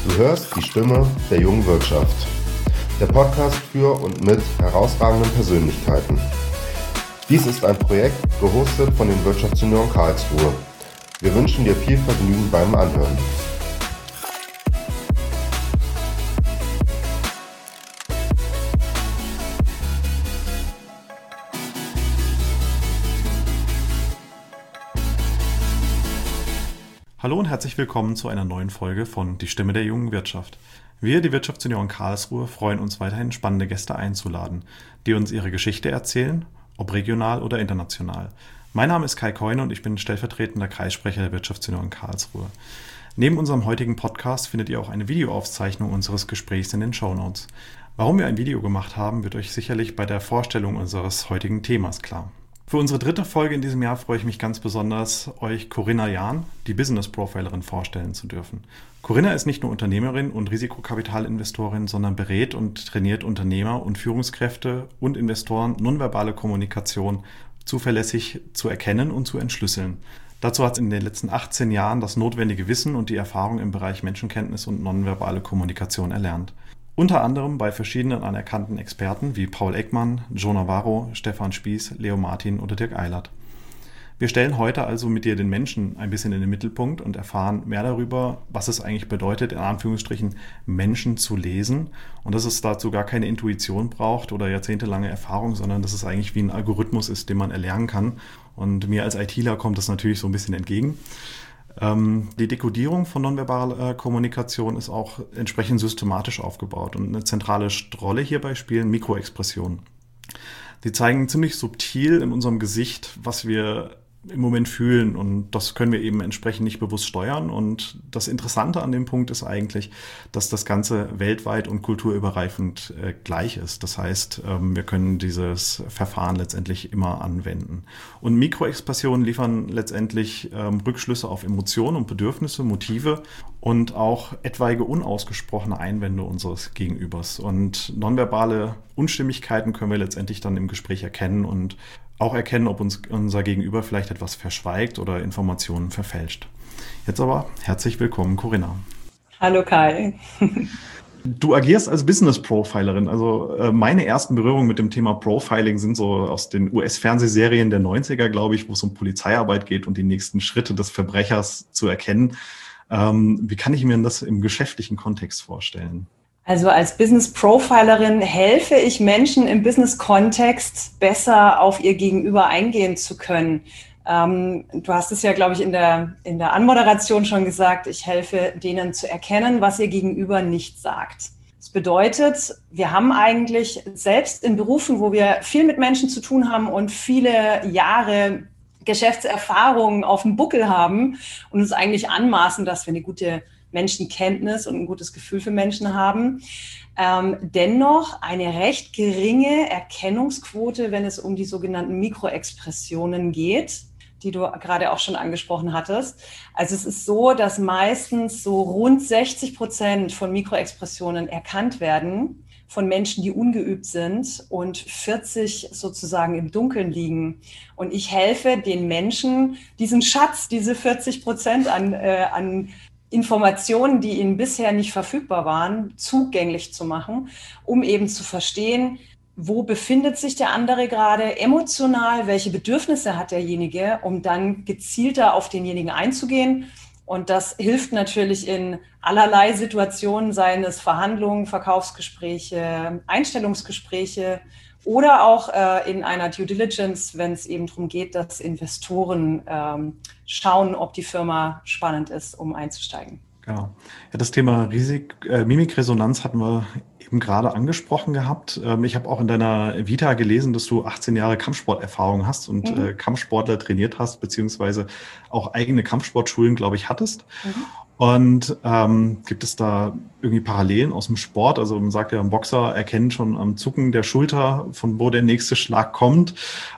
Du hörst die Stimme der jungen Wirtschaft. Der Podcast für und mit herausragenden Persönlichkeiten. Dies ist ein Projekt, gehostet von den Wirtschaftsjunioren Karlsruhe. Wir wünschen dir viel Vergnügen beim Anhören. Hallo und herzlich willkommen zu einer neuen Folge von Die Stimme der jungen Wirtschaft. Wir, die Wirtschaftsjunioren Karlsruhe, freuen uns weiterhin, spannende Gäste einzuladen, die uns ihre Geschichte erzählen, ob regional oder international. Mein Name ist Kai Keune und ich bin stellvertretender Kreissprecher der Wirtschaftsjunioren Karlsruhe. Neben unserem heutigen Podcast findet ihr auch eine Videoaufzeichnung unseres Gesprächs in den Shownotes. Warum wir ein Video gemacht haben, wird euch sicherlich bei der Vorstellung unseres heutigen Themas klar. Für unsere dritte Folge in diesem Jahr freue ich mich ganz besonders, euch Corinna Jahn, die Business Profilerin, vorstellen zu dürfen. Corinna ist nicht nur Unternehmerin und Risikokapitalinvestorin, sondern berät und trainiert Unternehmer und Führungskräfte und Investoren, nonverbale Kommunikation zuverlässig zu erkennen und zu entschlüsseln. Dazu hat sie in den letzten 18 Jahren das notwendige Wissen und die Erfahrung im Bereich Menschenkenntnis und nonverbale Kommunikation erlernt. Unter anderem bei verschiedenen anerkannten Experten wie Paul Ekman, Joe Navarro, Stefan Spieß, Leo Martin oder Dirk Eilert. Wir stellen heute also mit dir den Menschen ein bisschen in den Mittelpunkt und erfahren mehr darüber, was es eigentlich bedeutet, in Anführungsstrichen Menschen zu lesen und dass es dazu gar keine Intuition braucht oder jahrzehntelange Erfahrung, sondern dass es eigentlich wie ein Algorithmus ist, den man erlernen kann. Und mir als ITler kommt das natürlich so ein bisschen entgegen. Die Dekodierung von nonverbaler Kommunikation ist auch entsprechend systematisch aufgebaut und eine zentrale Rolle hierbei spielen Mikroexpressionen. Sie zeigen ziemlich subtil in unserem Gesicht, was wir im Moment fühlen, und das können wir eben entsprechend nicht bewusst steuern. Und das Interessante an dem Punkt ist eigentlich, dass das Ganze weltweit und kulturübergreifend gleich ist. Das heißt, wir können dieses Verfahren letztendlich immer anwenden. Und Mikroexpressionen liefern letztendlich Rückschlüsse auf Emotionen und Bedürfnisse, Motive und auch etwaige unausgesprochene Einwände unseres Gegenübers. Und nonverbale Unstimmigkeiten können wir letztendlich dann im Gespräch erkennen und auch erkennen, ob uns unser Gegenüber vielleicht etwas verschweigt oder Informationen verfälscht. Jetzt aber herzlich willkommen, Corinna. Hallo Kai. Du agierst als Business Profilerin. Also meine ersten Berührungen mit dem Thema Profiling sind so aus den US-Fernsehserien der 90er, glaube ich, wo es um Polizeiarbeit geht und die nächsten Schritte des Verbrechers zu erkennen. Wie kann ich mir das im geschäftlichen Kontext vorstellen? Also als Business Profilerin helfe ich Menschen im Business-Kontext besser auf ihr Gegenüber eingehen zu können. Du hast es ja, glaube ich, in der Anmoderation schon gesagt, ich helfe denen zu erkennen, was ihr Gegenüber nicht sagt. Das bedeutet, wir haben eigentlich selbst in Berufen, wo wir viel mit Menschen zu tun haben und viele Jahre Geschäftserfahrung auf dem Buckel haben und uns eigentlich anmaßen, dass wir eine gute Menschenkenntnis und ein gutes Gefühl für Menschen haben, dennoch eine recht geringe Erkennungsquote, wenn es um die sogenannten Mikroexpressionen geht, die du gerade auch schon angesprochen hattest. Also es ist so, dass meistens so rund 60% von Mikroexpressionen erkannt werden von Menschen, die ungeübt sind, und 40 sozusagen im Dunkeln liegen. Und ich helfe den Menschen, diesen Schatz, diese 40% an Informationen, die ihnen bisher nicht verfügbar waren, zugänglich zu machen, um eben zu verstehen, wo befindet sich der andere gerade emotional, welche Bedürfnisse hat derjenige, um dann gezielter auf denjenigen einzugehen. Und das hilft natürlich in allerlei Situationen, seien es Verhandlungen, Verkaufsgespräche, Einstellungsgespräche oder auch in einer Due Diligence, wenn es eben darum geht, dass Investoren schauen, ob die Firma spannend ist, um einzusteigen. Genau. Ja, das Thema Mimikresonanz hatten wir eben gerade angesprochen gehabt. Ich habe auch in deiner Vita gelesen, dass du 18 Jahre Kampfsporterfahrung hast und Kampfsportler trainiert hast, beziehungsweise auch eigene Kampfsportschulen, glaube ich, hattest. Und gibt es da irgendwie Parallelen aus dem Sport? Also man sagt ja, ein Boxer erkennt schon am Zucken der Schulter, von wo der nächste Schlag kommt.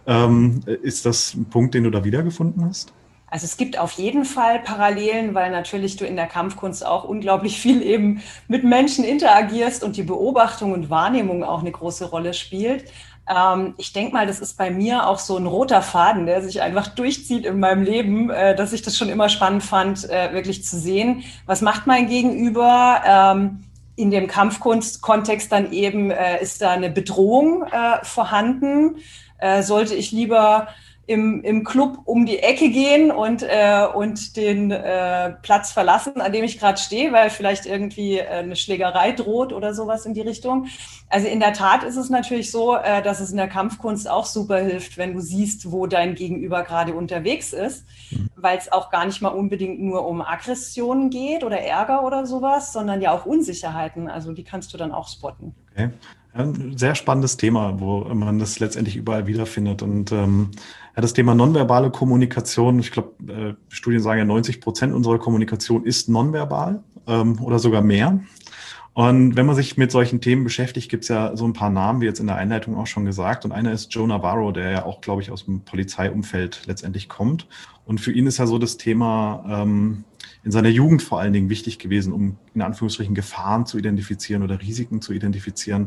Ist das ein Punkt, den du da wiedergefunden hast? Also es gibt auf jeden Fall Parallelen, weil natürlich du in der Kampfkunst auch unglaublich viel eben mit Menschen interagierst und die Beobachtung und Wahrnehmung auch eine große Rolle spielt. Ich denke mal, das ist bei mir auch so ein roter Faden, der sich einfach durchzieht in meinem Leben, dass ich das schon immer spannend fand, wirklich zu sehen, was macht mein Gegenüber. In dem Kampfkunst-Kontext dann eben, ist da eine Bedrohung vorhanden? Sollte ich lieber im Club um die Ecke gehen und den Platz verlassen, an dem ich gerade stehe, weil vielleicht irgendwie eine Schlägerei droht oder sowas in die Richtung. Also in der Tat ist es natürlich so, dass es in der Kampfkunst auch super hilft, wenn du siehst, wo dein Gegenüber gerade unterwegs ist, weil es auch gar nicht mal unbedingt nur um Aggressionen geht oder Ärger oder sowas, sondern ja auch Unsicherheiten. Also die kannst du dann auch spotten. Okay. Ein sehr spannendes Thema, wo man das letztendlich überall wiederfindet. Und das Thema nonverbale Kommunikation, ich glaube, Studien sagen ja, 90% unserer Kommunikation ist nonverbal oder sogar mehr. Und wenn man sich mit solchen Themen beschäftigt, gibt es ja so ein paar Namen, wie jetzt in der Einleitung auch schon gesagt. Und einer ist Joe Navarro, der ja auch, glaube ich, aus dem Polizeiumfeld letztendlich kommt. Und für ihn ist ja so das Thema in seiner Jugend vor allen Dingen wichtig gewesen, um in Anführungsstrichen Gefahren zu identifizieren oder Risiken zu identifizieren.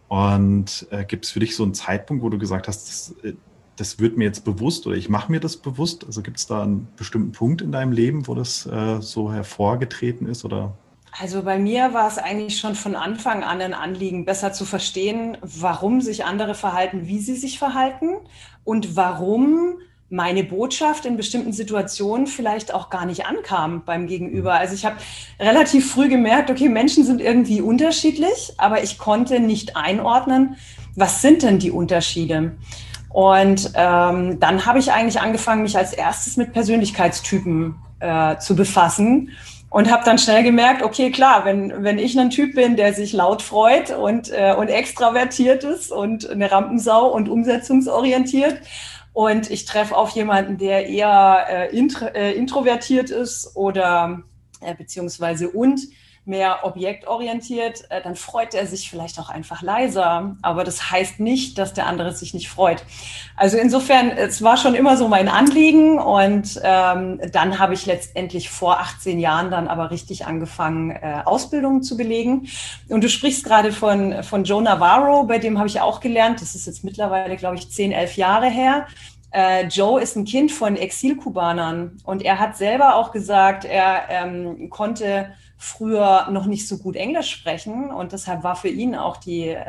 Und gibt es für dich so einen Zeitpunkt, wo du gesagt hast, das wird mir jetzt bewusst oder ich mache mir das bewusst? Also gibt es da einen bestimmten Punkt in deinem Leben, wo das so hervorgetreten ist? Oder? Also bei mir war es eigentlich schon von Anfang an ein Anliegen, besser zu verstehen, warum sich andere verhalten, wie sie sich verhalten und warum meine Botschaft in bestimmten Situationen vielleicht auch gar nicht ankam beim Gegenüber. Also ich habe relativ früh gemerkt, okay, Menschen sind irgendwie unterschiedlich, aber ich konnte nicht einordnen, was sind denn die Unterschiede? Und dann habe ich eigentlich angefangen, mich als erstes mit Persönlichkeitstypen zu befassen und habe dann schnell gemerkt, okay, klar, wenn ich ein Typ bin, der sich laut freut und extravertiert ist und eine Rampensau und umsetzungsorientiert, und ich treffe auf jemanden, der eher introvertiert ist oder beziehungsweise mehr objektorientiert, dann freut er sich vielleicht auch einfach leiser. Aber das heißt nicht, dass der andere sich nicht freut. Also insofern, es war schon immer so mein Anliegen. Und dann habe ich letztendlich vor 18 Jahren dann aber richtig angefangen, Ausbildungen zu belegen. Und du sprichst gerade von Joe Navarro, bei dem habe ich auch gelernt. Das ist jetzt mittlerweile, glaube ich, 10, 11 Jahre her. Joe ist ein Kind von Exilkubanern und er hat selber auch gesagt, er konnte früher noch nicht so gut Englisch sprechen und deshalb war für ihn auch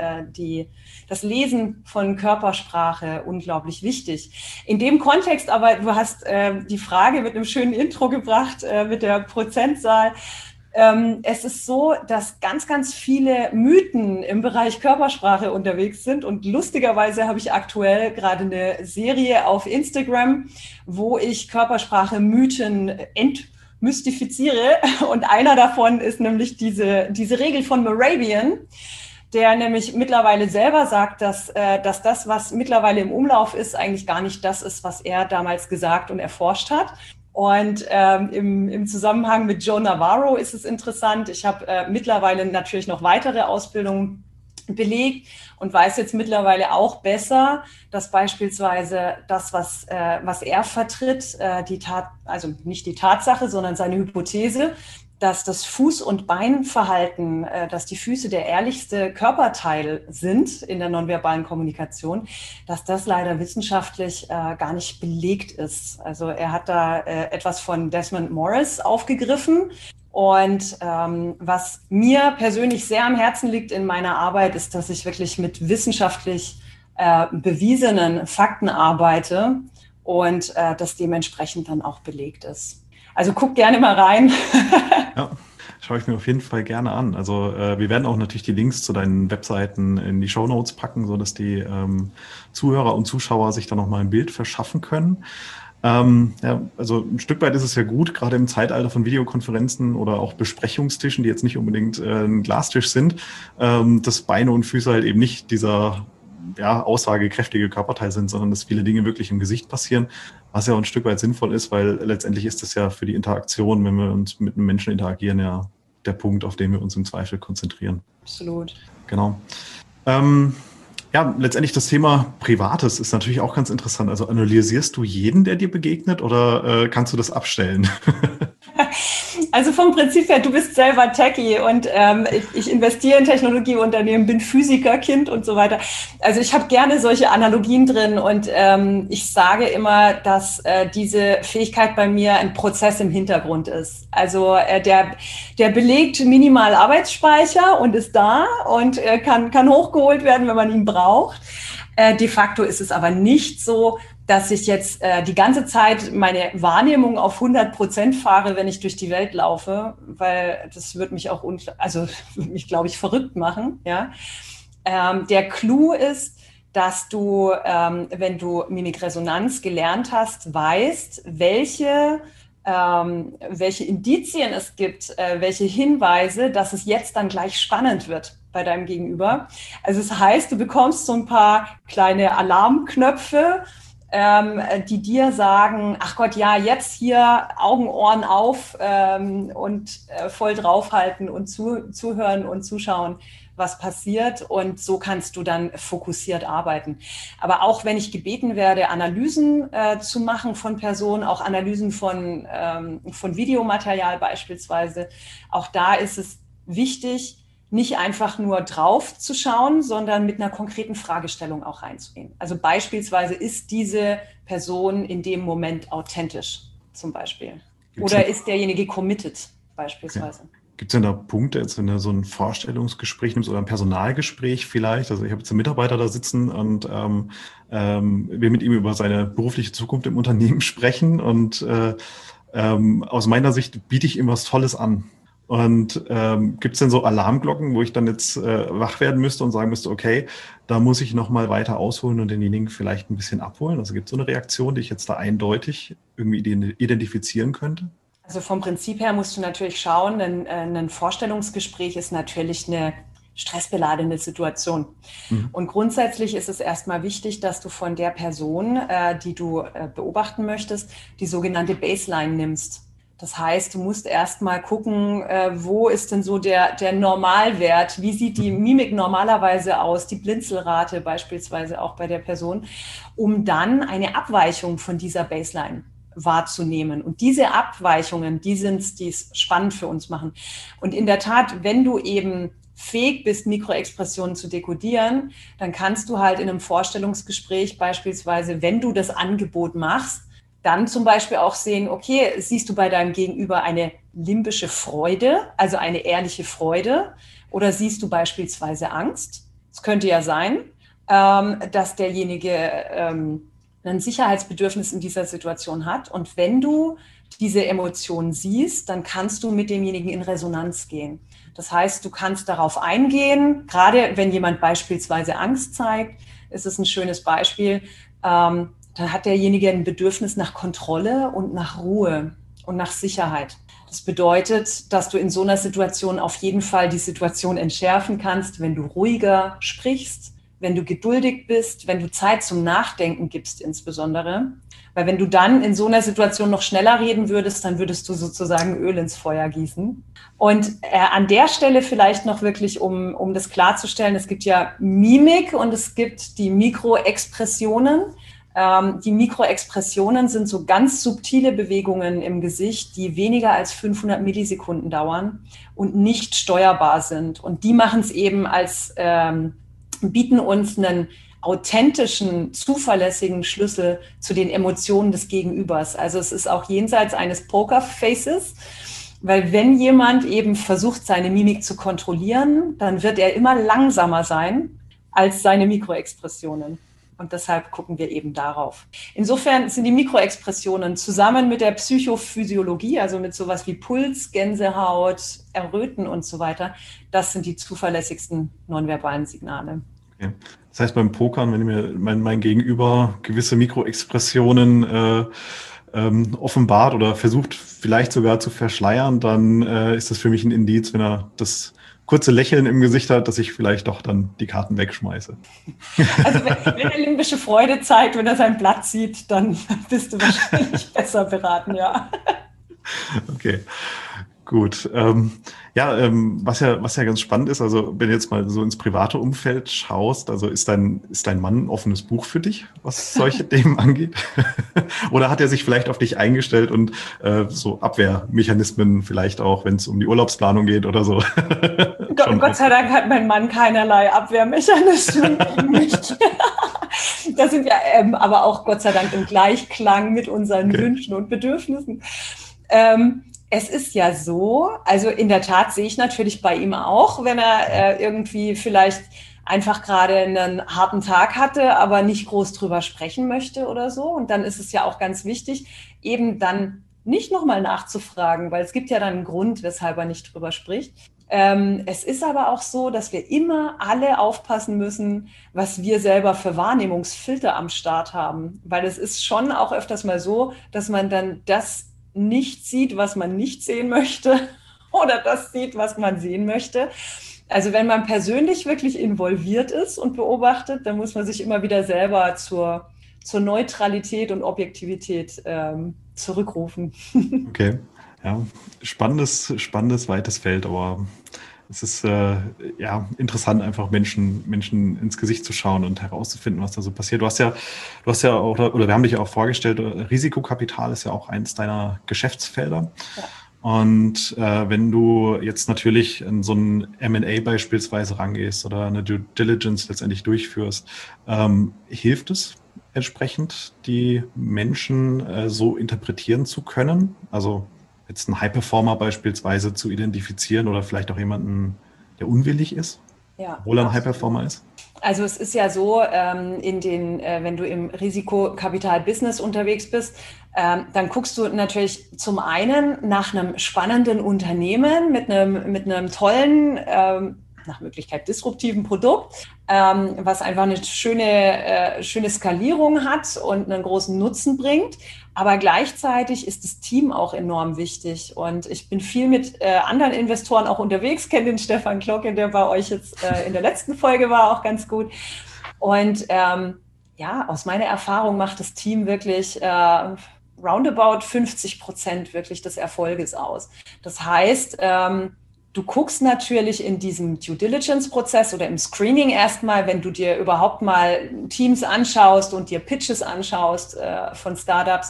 das Lesen von Körpersprache unglaublich wichtig. In dem Kontext aber, du hast die Frage mit einem schönen Intro gebracht, mit der Prozentzahl. Es ist so, dass ganz, ganz viele Mythen im Bereich Körpersprache unterwegs sind und lustigerweise habe ich aktuell gerade eine Serie auf Instagram, wo ich Körpersprache-Mythen entmystifiziere und einer davon ist nämlich diese Regel von Moravian, der nämlich mittlerweile selber sagt, dass das, was mittlerweile im Umlauf ist, eigentlich gar nicht das ist, was er damals gesagt und erforscht hat. Und im Zusammenhang mit Joe Navarro ist es interessant. Ich habe mittlerweile natürlich noch weitere Ausbildungen belegt und weiß jetzt mittlerweile auch besser, dass beispielsweise das, was er vertritt, also nicht die Tatsache, sondern seine Hypothese, dass das Fuß- und Beinverhalten, dass die Füße der ehrlichste Körperteil sind in der nonverbalen Kommunikation, dass das leider wissenschaftlich gar nicht belegt ist. Also er hat da etwas von Desmond Morris aufgegriffen. Und was mir persönlich sehr am Herzen liegt in meiner Arbeit, ist, dass ich wirklich mit wissenschaftlich bewiesenen Fakten arbeite und das dementsprechend dann auch belegt ist. Also guck gerne mal rein. Ja, schaue ich mir auf jeden Fall gerne an. Also wir werden auch natürlich die Links zu deinen Webseiten in die Shownotes packen, sodass die Zuhörer und Zuschauer sich da nochmal ein Bild verschaffen können. Ja, also ein Stück weit ist es ja gut, gerade im Zeitalter von Videokonferenzen oder auch Besprechungstischen, die jetzt nicht unbedingt ein Glastisch sind, dass Beine und Füße halt eben nicht dieser aussagekräftige Körperteil sind, sondern dass viele Dinge wirklich im Gesicht passieren, was ja auch ein Stück weit sinnvoll ist, weil letztendlich ist das ja für die Interaktion, wenn wir uns mit einem Menschen interagieren, ja der Punkt, auf den wir uns im Zweifel konzentrieren. Absolut. Genau. Ja, letztendlich das Thema Privates ist natürlich auch ganz interessant. Also analysierst du jeden, der dir begegnet oder kannst du das abstellen? Also vom Prinzip her, du bist selber Techie und ich investiere in Technologieunternehmen, bin Physikerkind und so weiter. Also ich habe gerne solche Analogien drin und ich sage immer, dass diese Fähigkeit bei mir ein Prozess im Hintergrund ist. Also der belegt minimal Arbeitsspeicher und ist da und kann hochgeholt werden, wenn man ihn braucht. De facto ist es aber nicht so, dass ich jetzt die ganze Zeit meine Wahrnehmung auf 100% fahre, wenn ich durch die Welt laufe, weil das würde mich auch, glaube ich, verrückt machen. Ja? Der Clou ist, dass du, wenn du Mimikresonanz gelernt hast, weißt, welche Indizien es gibt, welche Hinweise, dass es jetzt dann gleich spannend wird bei deinem Gegenüber. Also es heißt, du bekommst so ein paar kleine Alarmknöpfe, die dir sagen, ach Gott, ja, jetzt hier Augen, Ohren auf und voll draufhalten und zuhören und zuschauen, was passiert. Und so kannst du dann fokussiert arbeiten. Aber auch wenn ich gebeten werde, Analysen zu machen von Personen, auch Analysen von Videomaterial beispielsweise, auch da ist es wichtig, nicht einfach nur drauf zu schauen, sondern mit einer konkreten Fragestellung auch reinzugehen. Also beispielsweise, ist diese Person in dem Moment authentisch zum Beispiel? Oder ist derjenige committed beispielsweise? Okay. Gibt es denn da Punkte, jetzt wenn du so ein Vorstellungsgespräch nimmst oder ein Personalgespräch vielleicht? Also ich habe jetzt einen Mitarbeiter da sitzen und will mit ihm über seine berufliche Zukunft im Unternehmen sprechen und aus meiner Sicht biete ich ihm was Tolles an. Und gibt es denn so Alarmglocken, wo ich dann jetzt wach werden müsste und sagen müsste, okay, da muss ich noch mal weiter ausholen und denjenigen vielleicht ein bisschen abholen? Also gibt es so eine Reaktion, die ich jetzt da eindeutig irgendwie identifizieren könnte? Also vom Prinzip her musst du natürlich schauen, denn ein Vorstellungsgespräch ist natürlich eine stressbeladene Situation. Mhm. Und grundsätzlich ist es erstmal wichtig, dass du von der Person, die du beobachten möchtest, die sogenannte Baseline nimmst. Das heißt, du musst erst mal gucken, wo ist denn so der Normalwert? Wie sieht die Mimik normalerweise aus? Die Blinzelrate beispielsweise auch bei der Person, um dann eine Abweichung von dieser Baseline wahrzunehmen. Und diese Abweichungen, die es spannend für uns machen. Und in der Tat, wenn du eben fähig bist, Mikroexpressionen zu dekodieren, dann kannst du halt in einem Vorstellungsgespräch beispielsweise, wenn du das Angebot machst, dann zum Beispiel auch sehen, okay, siehst du bei deinem Gegenüber eine limbische Freude, also eine ehrliche Freude, oder siehst du beispielsweise Angst? Es könnte ja sein, dass derjenige ein Sicherheitsbedürfnis in dieser Situation hat. Und wenn du diese Emotionen siehst, dann kannst du mit demjenigen in Resonanz gehen. Das heißt, du kannst darauf eingehen, gerade wenn jemand beispielsweise Angst zeigt, ist es ein schönes Beispiel, dann hat derjenige ein Bedürfnis nach Kontrolle und nach Ruhe und nach Sicherheit. Das bedeutet, dass du in so einer Situation auf jeden Fall die Situation entschärfen kannst, wenn du ruhiger sprichst, wenn du geduldig bist, wenn du Zeit zum Nachdenken gibst insbesondere. Weil wenn du dann in so einer Situation noch schneller reden würdest, dann würdest du sozusagen Öl ins Feuer gießen. Und an der Stelle vielleicht noch wirklich, um das klarzustellen, es gibt ja Mimik und es gibt die Mikroexpressionen. Die Mikroexpressionen sind so ganz subtile Bewegungen im Gesicht, die weniger als 500 Millisekunden dauern und nicht steuerbar sind. Und die machen es eben bieten uns einen authentischen, zuverlässigen Schlüssel zu den Emotionen des Gegenübers. Also es ist auch jenseits eines Pokerfaces, weil wenn jemand eben versucht, seine Mimik zu kontrollieren, dann wird er immer langsamer sein als seine Mikroexpressionen. Und deshalb gucken wir eben darauf. Insofern sind die Mikroexpressionen zusammen mit der Psychophysiologie, also mit sowas wie Puls, Gänsehaut, Erröten und so weiter, das sind die zuverlässigsten nonverbalen Signale. Okay. Das heißt, beim Pokern, wenn mir mein Gegenüber gewisse Mikroexpressionen offenbart oder versucht vielleicht sogar zu verschleiern, dann ist das für mich ein Indiz, wenn er das kurze Lächeln im Gesicht hat, dass ich vielleicht doch dann die Karten wegschmeiße. Also wenn er limbische Freude zeigt, wenn er sein Blatt sieht, dann bist du wahrscheinlich besser beraten, ja. Okay. Gut. Was ja ganz spannend ist, also wenn du jetzt mal so ins private Umfeld schaust, also ist dein Mann ein offenes Buch für dich, was solche Themen angeht? Oder hat er sich vielleicht auf dich eingestellt und so Abwehrmechanismen vielleicht auch, wenn es um die Urlaubsplanung geht oder so? Gott sei Dank hat mein Mann keinerlei Abwehrmechanismen gegen mich. Da sind wir aber auch Gott sei Dank im Gleichklang mit unseren Wünschen und Bedürfnissen. Es ist ja so, also in der Tat sehe ich natürlich bei ihm auch, wenn er irgendwie vielleicht einfach gerade einen harten Tag hatte, aber nicht groß drüber sprechen möchte oder so. Und dann ist es ja auch ganz wichtig, eben dann nicht nochmal nachzufragen, weil es gibt ja dann einen Grund, weshalb er nicht drüber spricht. Es ist aber auch so, dass wir immer alle aufpassen müssen, was wir selber für Wahrnehmungsfilter am Start haben. Weil es ist schon auch öfters mal so, dass man dann das nicht sieht, was man nicht sehen möchte oder das sieht, was man sehen möchte. Also wenn man persönlich wirklich involviert ist und beobachtet, dann muss man sich immer wieder selber zur Neutralität und Objektivität zurückrufen. Okay, ja, spannendes, weites Feld, aber es ist interessant, einfach Menschen ins Gesicht zu schauen und herauszufinden, was da so passiert. Du hast ja auch, oder wir haben dich ja auch vorgestellt, Risikokapital ist ja auch eins deiner Geschäftsfelder. Ja. Und wenn du jetzt natürlich in so ein M&A beispielsweise rangehst oder eine Due Diligence letztendlich durchführst, hilft es entsprechend, die Menschen so interpretieren zu können? Also jetzt einen High-Performer beispielsweise zu identifizieren oder vielleicht auch jemanden, der unwillig ist, obwohl er ein High-Performer ist? Also es ist ja so, wenn du im Risikokapital-Business unterwegs bist, dann guckst du natürlich zum einen nach einem spannenden Unternehmen mit einem tollen, nach Möglichkeit disruptiven Produkt, was einfach eine schöne Skalierung hat und einen großen Nutzen bringt. Aber gleichzeitig ist das Team auch enorm wichtig. Und ich bin viel mit anderen Investoren auch unterwegs, kenne den Stefan Glocke, der bei euch jetzt in der letzten Folge war, auch ganz gut. Und aus meiner Erfahrung macht das Team wirklich roundabout 50% wirklich des Erfolges aus. Das heißt, du guckst natürlich in diesem Due Diligence-Prozess oder im Screening erstmal, wenn du dir überhaupt mal Teams anschaust und dir Pitches anschaust von Startups,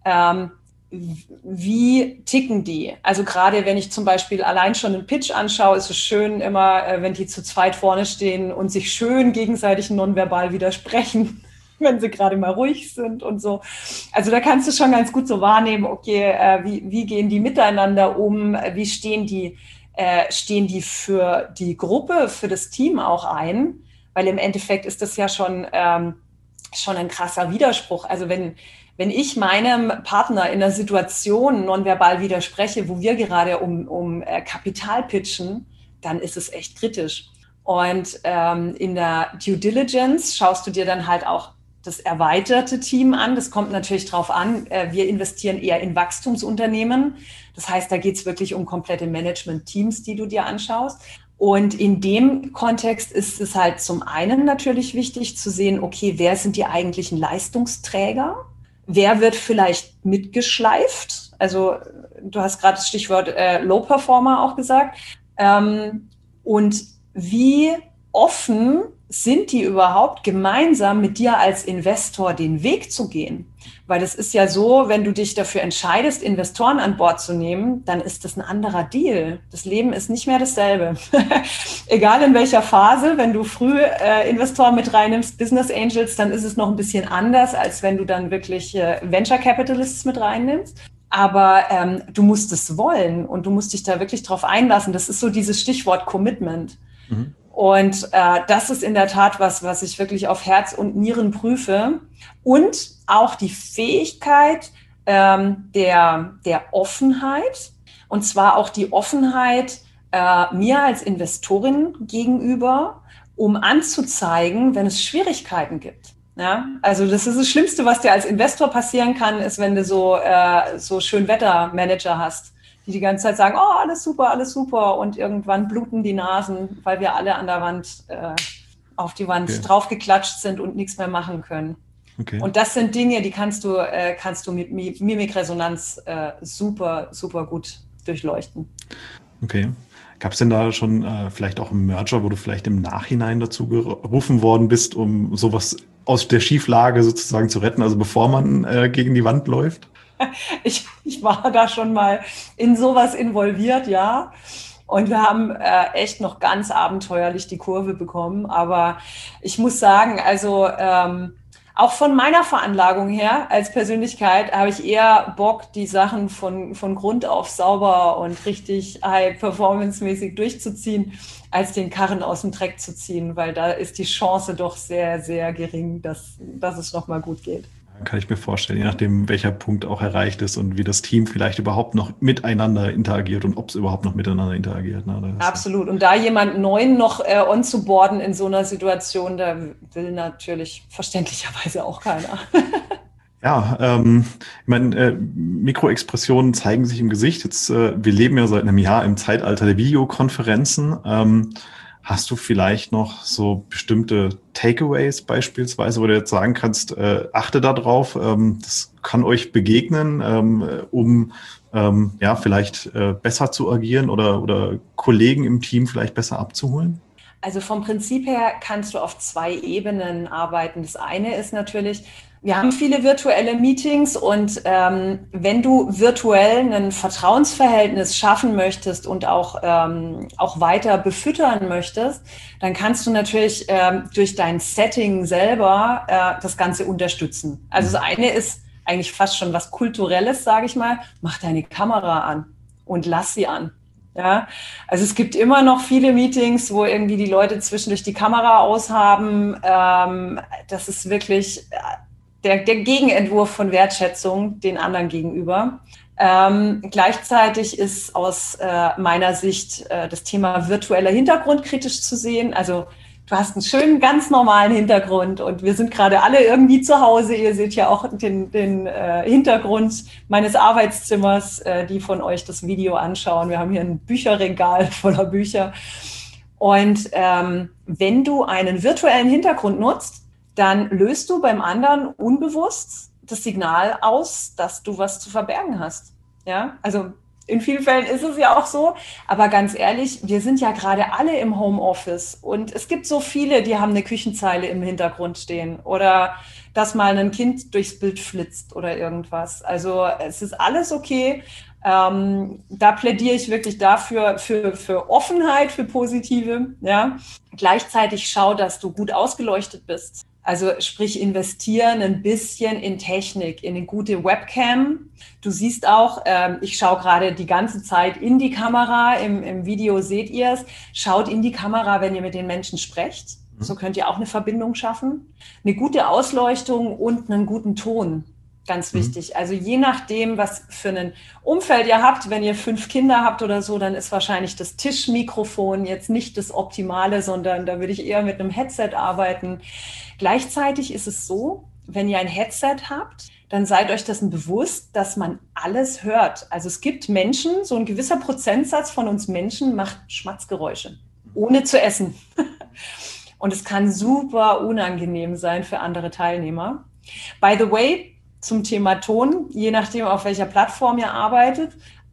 wie ticken die? Also gerade wenn ich zum Beispiel allein schon einen Pitch anschaue, ist es schön immer, wenn die zu zweit vorne stehen und sich schön gegenseitig nonverbal widersprechen, wenn sie gerade mal ruhig sind und so. Also da kannst du schon ganz gut so wahrnehmen, okay, wie gehen die miteinander um, wie stehen die für die Gruppe, für das Team auch ein, weil im Endeffekt ist das ja schon ein krasser Widerspruch. Also wenn ich meinem Partner in einer Situation nonverbal widerspreche, wo wir gerade um Kapital pitchen, dann ist es echt kritisch. Und in der Due Diligence schaust du dir dann halt auch das erweiterte Team an. Das kommt natürlich drauf an. Wir investieren eher in Wachstumsunternehmen. Das heißt, da geht es wirklich um komplette Management-Teams, die du dir anschaust. Und in dem Kontext ist es halt zum einen natürlich wichtig zu sehen, okay, wer sind die eigentlichen Leistungsträger? Wer wird vielleicht mitgeschleift? Also du hast gerade das Stichwort Low Performer auch gesagt. Und wie offen sind die überhaupt gemeinsam mit dir als Investor den Weg zu gehen? Weil es ist ja so, wenn du dich dafür entscheidest, Investoren an Bord zu nehmen, dann ist das ein anderer Deal. Das Leben ist nicht mehr dasselbe. Egal in welcher Phase, wenn du früh Investoren mit reinnimmst, Business Angels, dann ist es noch ein bisschen anders, als wenn du dann wirklich Venture Capitalists mit reinnimmst. Aber du musst es wollen und du musst dich da wirklich drauf einlassen. Das ist so dieses Stichwort Commitment. Mhm. Und das ist in der Tat was ich wirklich auf Herz und Nieren prüfe. Und auch die Fähigkeit der Offenheit. Und zwar auch die Offenheit mir als Investorin gegenüber, um anzuzeigen, wenn es Schwierigkeiten gibt. Ja? Also das ist das Schlimmste, was dir als Investor passieren kann, ist, wenn du so Schönwettermanager hast, die ganze Zeit sagen, oh, alles super, und irgendwann bluten die Nasen, weil wir alle an der Wand, auf die Wand draufgeklatscht sind und nichts mehr machen können. Okay. Und das sind Dinge, die kannst du mit Mimikresonanz super, super gut durchleuchten. Okay. Gab es denn da schon vielleicht auch einen Merger, wo du vielleicht im Nachhinein dazu gerufen worden bist, um sowas aus der Schieflage sozusagen zu retten, also bevor man gegen die Wand läuft? Ich war da schon mal in sowas involviert, ja. Und wir haben echt noch ganz abenteuerlich die Kurve bekommen. Aber ich muss sagen, also auch von meiner Veranlagung her als Persönlichkeit habe ich eher Bock, die Sachen von Grund auf sauber und richtig high-performance-mäßig durchzuziehen, als den Karren aus dem Dreck zu ziehen, weil da ist die Chance doch sehr, sehr gering, dass es nochmal gut geht. Kann ich mir vorstellen, je nachdem, welcher Punkt auch erreicht ist und wie das Team vielleicht überhaupt noch miteinander interagiert und ob es überhaupt noch miteinander interagiert. Ne? Absolut. Und da jemand Neuen noch onzuboarden in so einer Situation, da will natürlich verständlicherweise auch keiner. Ja, ich meine, Mikroexpressionen zeigen sich im Gesicht. Jetzt, wir leben ja seit einem Jahr im Zeitalter der Videokonferenzen. Hast du vielleicht noch so bestimmte Takeaways beispielsweise, wo du jetzt sagen kannst, achte da drauf, das kann euch begegnen, um vielleicht besser zu agieren oder Kollegen im Team vielleicht besser abzuholen? Also vom Prinzip her kannst du auf 2 Ebenen arbeiten. Das eine ist natürlich, wir haben viele virtuelle Meetings und wenn du virtuell ein Vertrauensverhältnis schaffen möchtest und auch weiter befüttern möchtest, dann kannst du natürlich durch dein Setting selber das Ganze unterstützen. Also das eine ist eigentlich fast schon was Kulturelles, sage ich mal, mach deine Kamera an und lass sie an. Ja, also es gibt immer noch viele Meetings, wo irgendwie die Leute zwischendurch die Kamera aushaben. Das ist wirklich der Gegenentwurf von Wertschätzung den anderen gegenüber. Gleichzeitig ist aus meiner Sicht das Thema virtueller Hintergrund kritisch zu sehen. Also du hast einen schönen, ganz normalen Hintergrund und wir sind gerade alle irgendwie zu Hause. Ihr seht ja auch den Hintergrund meines Arbeitszimmers, die von euch das Video anschauen. Wir haben hier ein Bücherregal voller Bücher. Und wenn du einen virtuellen Hintergrund nutzt, dann löst du beim anderen unbewusst das Signal aus, dass du was zu verbergen hast. Ja, also in vielen Fällen ist es ja auch so, aber ganz ehrlich, wir sind ja gerade alle im Homeoffice und es gibt so viele, die haben eine Küchenzeile im Hintergrund stehen oder dass mal ein Kind durchs Bild flitzt oder irgendwas. Also es ist alles okay. Da plädiere ich wirklich dafür, für Offenheit, für Positive. Ja. Gleichzeitig schau, dass du gut ausgeleuchtet bist. Also sprich, investieren ein bisschen in Technik, in eine gute Webcam. Du siehst auch, ich schaue gerade die ganze Zeit in die Kamera, im Video seht ihr es. Schaut in die Kamera, wenn ihr mit den Menschen sprecht. So könnt ihr auch eine Verbindung schaffen. Eine gute Ausleuchtung und einen guten Ton. Ganz wichtig. Also je nachdem, was für ein Umfeld ihr habt, wenn ihr 5 Kinder habt oder so, dann ist wahrscheinlich das Tischmikrofon jetzt nicht das Optimale, sondern da würde ich eher mit einem Headset arbeiten. Gleichzeitig ist es so, wenn ihr ein Headset habt, dann seid euch dessen bewusst, dass man alles hört. Also es gibt Menschen, so ein gewisser Prozentsatz von uns Menschen macht Schmatzgeräusche, ohne zu essen. Und es kann super unangenehm sein für andere Teilnehmer. By the way, zum Thema Ton, je nachdem, auf welcher Plattform ihr arbeitet.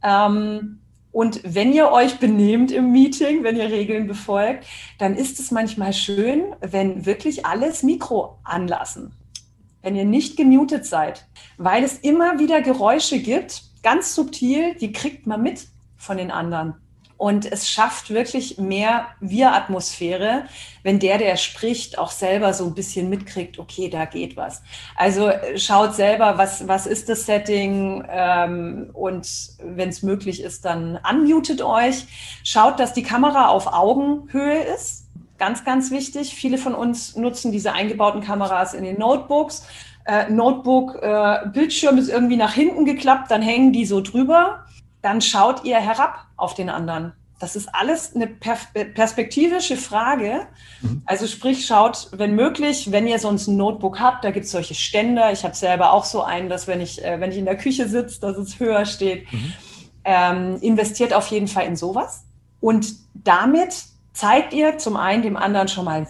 Und wenn ihr euch benehmt im Meeting, wenn ihr Regeln befolgt, dann ist es manchmal schön, wenn wirklich alles Mikro anlassen, wenn ihr nicht gemutet seid, weil es immer wieder Geräusche gibt, ganz subtil, die kriegt man mit von den anderen. Und es schafft wirklich mehr Wir-Atmosphäre, wenn der spricht, auch selber so ein bisschen mitkriegt, okay, da geht was. Also schaut selber, was ist das Setting und wenn es möglich ist, dann unmutet euch. Schaut, dass die Kamera auf Augenhöhe ist. Ganz, ganz wichtig. Viele von uns nutzen diese eingebauten Kameras in den Notebooks. Bildschirm ist irgendwie nach hinten geklappt, dann hängen die so drüber. Dann schaut ihr herab auf den anderen. Das ist alles eine perspektivische Frage. Also sprich, schaut, wenn möglich, wenn ihr sonst ein Notebook habt, da gibt es solche Ständer. Ich habe selber auch so einen, dass wenn ich in der Küche sitze, dass es höher steht. Investiert auf jeden Fall in sowas. Und damit zeigt ihr zum einen dem anderen schon mal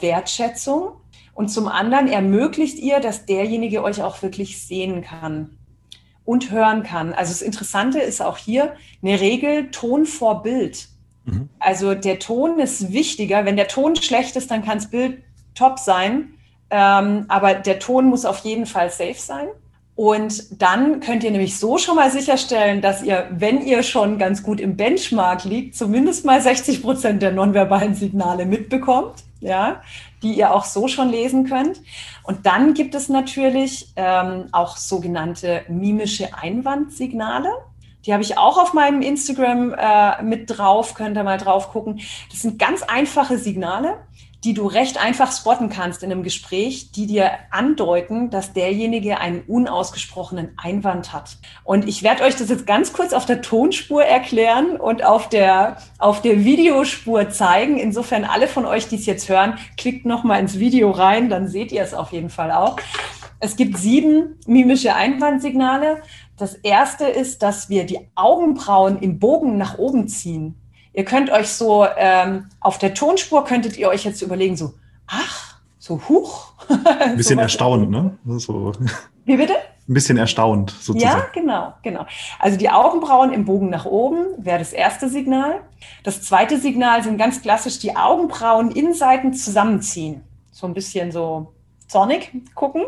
Wertschätzung und zum anderen ermöglicht ihr, dass derjenige euch auch wirklich sehen kann. und hören kann. Also das Interessante ist auch hier eine Regel, Ton vor Bild. Also der Ton ist wichtiger. Wenn der Ton schlecht ist, dann kann das Bild top sein. Aber der Ton muss auf jeden Fall safe sein. Und dann könnt ihr nämlich so schon mal sicherstellen, dass ihr, wenn ihr schon ganz gut im Benchmark liegt, zumindest mal 60% der nonverbalen Signale mitbekommt, ja, die ihr auch so schon lesen könnt. Und dann gibt es natürlich auch sogenannte mimische Einwandsignale. Die habe ich auch auf meinem Instagram mit drauf, könnt ihr mal drauf gucken. Das sind ganz einfache Signale, die du recht einfach spotten kannst in einem Gespräch, die dir andeuten, dass derjenige einen unausgesprochenen Einwand hat. Und ich werde euch das jetzt ganz kurz auf der Tonspur erklären und auf der Videospur zeigen. Insofern alle von euch, die es jetzt hören, klickt nochmal ins Video rein, dann seht ihr es auf jeden Fall auch. Es gibt 7 mimische Einwandsignale. Das erste ist, dass wir die Augenbrauen im Bogen nach oben ziehen. Ihr könnt euch so, auf der Tonspur könntet ihr euch jetzt überlegen, so, ach, so huch. Ein bisschen erstaunt, ne? So. Wie bitte? Ein bisschen erstaunt, sozusagen. Ja, genau. Also die Augenbrauen im Bogen nach oben wäre das erste Signal. Das zweite Signal sind ganz klassisch die Augenbrauen-Innenseiten zusammenziehen. So ein bisschen so zornig gucken.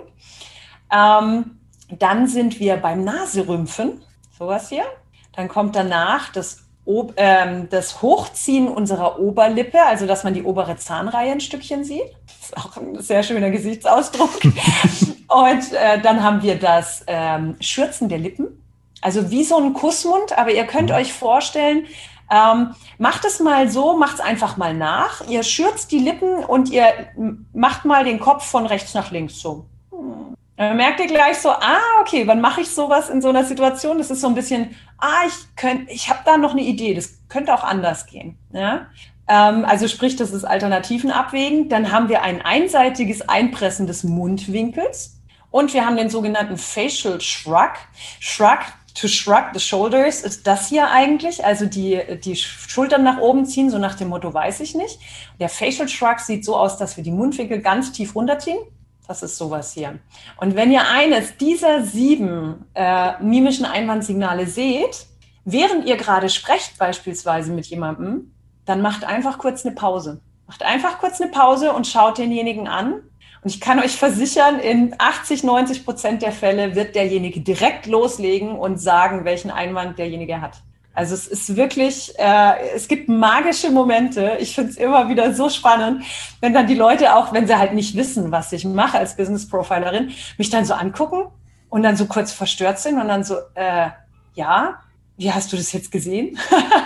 Dann sind wir beim Naserümpfen, sowas hier. Dann kommt danach das Hochziehen unserer Oberlippe, also dass man die obere Zahnreihe ein Stückchen sieht. Das ist auch ein sehr schöner Gesichtsausdruck. Und dann haben wir das Schürzen der Lippen, also wie so ein Kussmund. Aber ihr könnt euch vorstellen, macht es mal so, macht es einfach mal nach. Ihr schürzt die Lippen und ihr macht mal den Kopf von rechts nach links so. Dann merkt ihr gleich so, okay, wann mache ich sowas in so einer Situation? Das ist so ein bisschen, ich habe da noch eine Idee, das könnte auch anders gehen. Ja? Also sprich, das ist Alternativen abwägen. Dann haben wir ein einseitiges Einpressen des Mundwinkels und wir haben den sogenannten Facial Shrug. To shrug the shoulders ist das hier eigentlich, also die Schultern nach oben ziehen, so nach dem Motto, weiß ich nicht. Der Facial Shrug sieht so aus, dass wir die Mundwinkel ganz tief runterziehen. Das ist sowas hier. Und wenn ihr eines dieser 7 mimischen Einwandsignale seht, während ihr gerade sprecht beispielsweise mit jemandem, dann macht einfach kurz eine Pause. Macht einfach kurz eine Pause und schaut denjenigen an. Und ich kann euch versichern, in 80-90% der Fälle wird derjenige direkt loslegen und sagen, welchen Einwand derjenige hat. Also es ist wirklich, es gibt magische Momente. Ich finde es immer wieder so spannend, wenn dann die Leute auch, wenn sie halt nicht wissen, was ich mache als Business Profilerin, mich dann so angucken und dann so kurz verstört sind und dann so, ja, wie hast du das jetzt gesehen?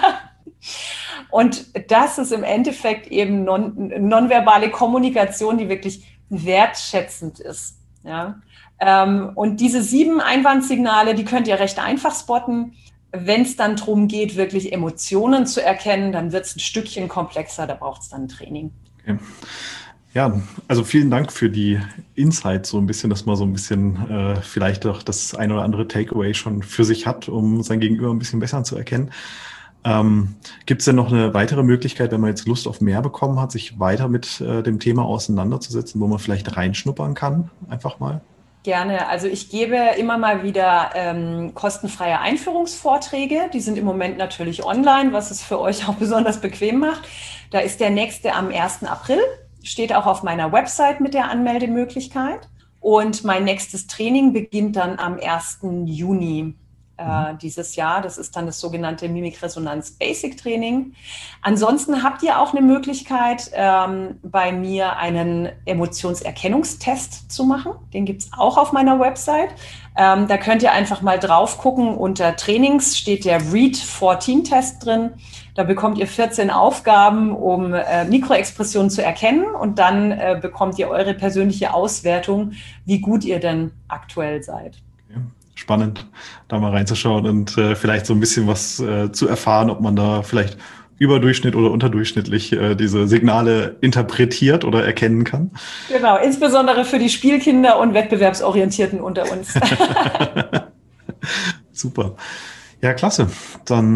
Und das ist im Endeffekt eben nonverbale Kommunikation, die wirklich wertschätzend ist. Ja? Und diese 7 Einwandsignale, die könnt ihr recht einfach spotten. Wenn es dann darum geht, wirklich Emotionen zu erkennen, dann wird es ein Stückchen komplexer, da braucht es dann Training. Okay. Ja, also vielen Dank für die Insights, so ein bisschen, dass man so ein bisschen vielleicht auch das ein oder andere Takeaway schon für sich hat, um sein Gegenüber ein bisschen besser zu erkennen. Gibt es denn noch eine weitere Möglichkeit, wenn man jetzt Lust auf mehr bekommen hat, sich weiter mit dem Thema auseinanderzusetzen, wo man vielleicht reinschnuppern kann, einfach mal? Gerne. Also ich gebe immer mal wieder kostenfreie Einführungsvorträge. Die sind im Moment natürlich online, was es für euch auch besonders bequem macht. Da ist der nächste am 1. April. Steht auch auf meiner Website mit der Anmeldemöglichkeit. Und mein nächstes Training beginnt dann am 1. Juni dieses Jahr. Das ist dann das sogenannte Mimikresonanz Basic Training. Ansonsten habt ihr auch eine Möglichkeit, bei mir einen Emotionserkennungstest zu machen. Den gibt es auch auf meiner Website. Da könnt ihr einfach mal drauf gucken. Unter Trainings steht der Read 14 Test drin. Da bekommt ihr 14 Aufgaben, um Mikroexpressionen zu erkennen. Und dann bekommt ihr eure persönliche Auswertung, wie gut ihr denn aktuell seid. Okay. Spannend, da mal reinzuschauen und vielleicht so ein bisschen was zu erfahren, ob man da vielleicht überdurchschnitt oder unterdurchschnittlich diese Signale interpretiert oder erkennen kann. Genau, insbesondere für die Spielkinder und Wettbewerbsorientierten unter uns. Super. Ja, klasse. Dann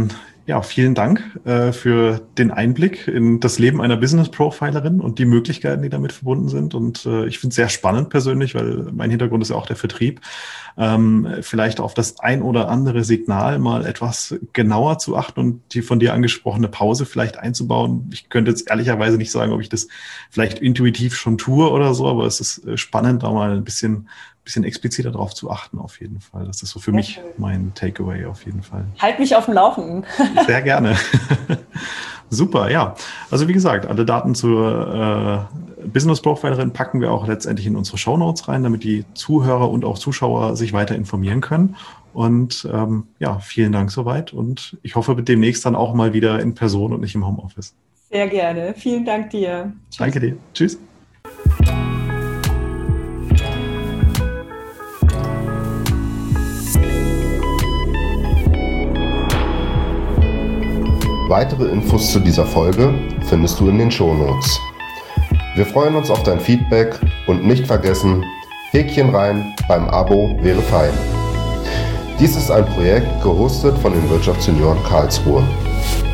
Ja, vielen Dank für den Einblick in das Leben einer Business Profilerin und die Möglichkeiten, die damit verbunden sind. Und ich finde es sehr spannend persönlich, weil mein Hintergrund ist ja auch der Vertrieb. Vielleicht auf das ein oder andere Signal mal etwas genauer zu achten und die von dir angesprochene Pause vielleicht einzubauen. Ich könnte jetzt ehrlicherweise nicht sagen, ob ich das vielleicht intuitiv schon tue oder so, aber es ist spannend, da mal ein bisschen expliziter darauf zu achten, auf jeden Fall. Das ist so für mich mein Takeaway auf jeden Fall. Halt mich auf dem Laufenden. Sehr gerne. Super, ja. Also wie gesagt, alle Daten zur Business Profilerin packen wir auch letztendlich in unsere Shownotes rein, damit die Zuhörer und auch Zuschauer sich weiter informieren können. Und vielen Dank soweit. Und ich hoffe demnächst dann auch mal wieder in Person und nicht im Homeoffice. Sehr gerne. Vielen Dank dir. Tschüss. Danke dir. Tschüss. Weitere Infos zu dieser Folge findest du in den Shownotes. Wir freuen uns auf dein Feedback und nicht vergessen, Häkchen rein beim Abo wäre fein. Dies ist ein Projekt gehostet von den Wirtschaftsjunioren Karlsruhe.